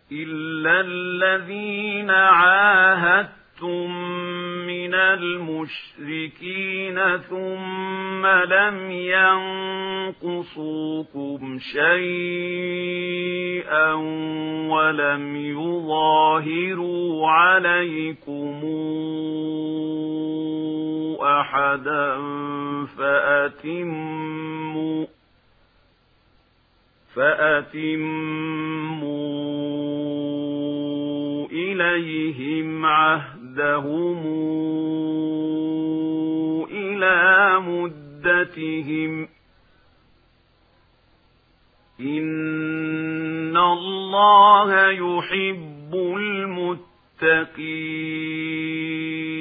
إلا الذين عاهدتم من المشركين ثم لم ينقصوكم شيئا ولم يظاهروا عليكم أحدا فأتموا إليهم عهدهم إلى مدتهم إن الله يحب المتقين